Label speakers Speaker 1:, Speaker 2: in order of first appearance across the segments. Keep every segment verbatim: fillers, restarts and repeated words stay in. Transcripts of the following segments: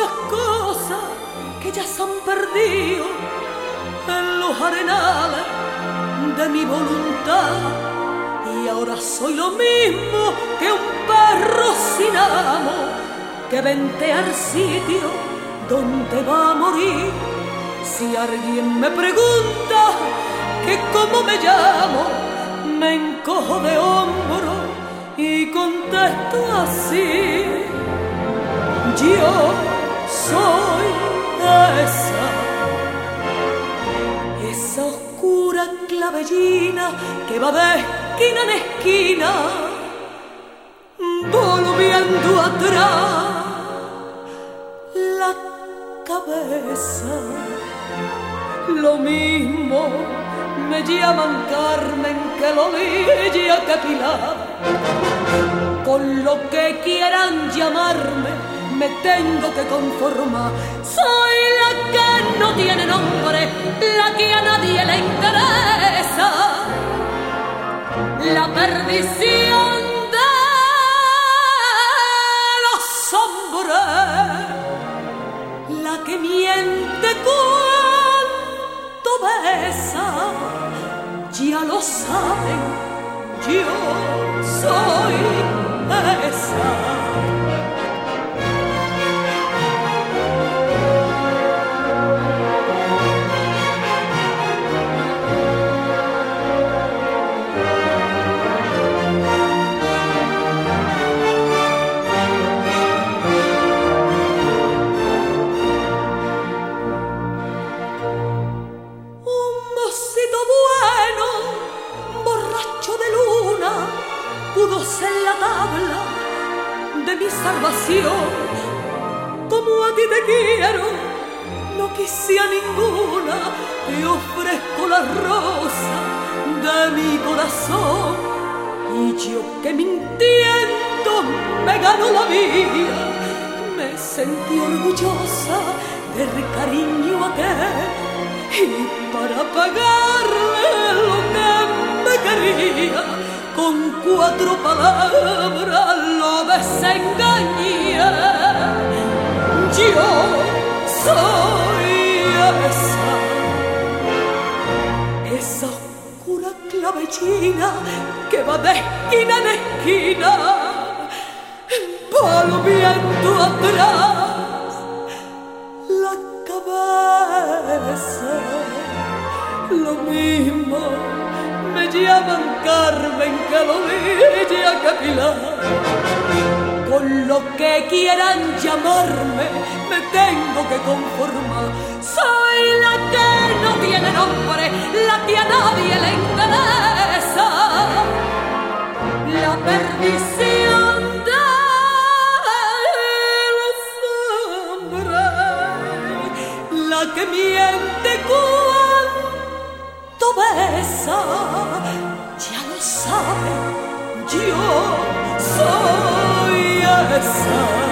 Speaker 1: muchas cosas que ya se han perdido en los arenales de mi voluntad, y ahora soy lo mismo que un perro sin amo que ventea al sitio donde va a morir. Si alguien me pregunta que cómo me llamo, me encojo de hombro y contesto así: yo soy esa, esa oscura clavellina que va de esquina en esquina, volviendo atrás la cabeza. Lo mismo me llaman Carmen que Lolilla que Pilar. Con lo que quieran llamarme me tengo que conformar. Soy la que no tiene nombre, la que a nadie le interesa, la perdición de los hombres, la que miente cuando besa. Ya lo saben, yo soy esa. Pudo ser la tabla de mi salvación. Como a ti te quiero, no quise a ninguna, te ofrezco la rosa de mi corazón. Y yo que mintiendo me ganó la vida, me sentí orgullosa del cariño aquel, y para pagarle lo que me quería, con cuatro palabras lo desengañé. Yo soy esa, esa oscura clavellina que va de esquina en esquina, volviendo atrás la cabeza. Lo mismo me llaman Carmen que Lolilla que Pilar. Con lo que quieran llamarme me tengo que conformar. Soy la que no tiene nombre, la que a nadie le interesa, la perdición de los hombres, la que miente cuando besa. Ya lo saben, yo soy esa.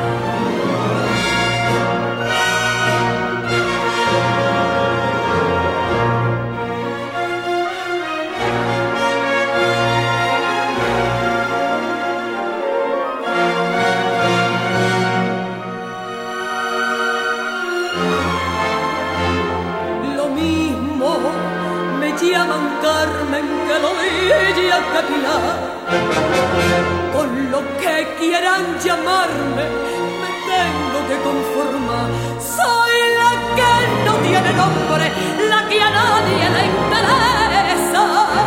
Speaker 1: Llaman Carmen que Lolilla que Pilar. Con lo que quieran llamarme me tengo que conformar. Soy la que no tiene nombre, la que a nadie le interesa,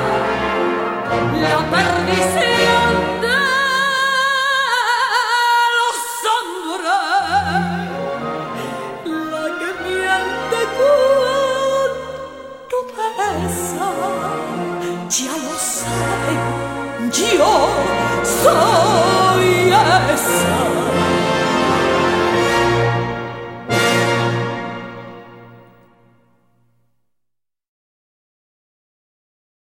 Speaker 1: la perdición de los hombres, la que miente esa. Ya lo saben, yo soy esa.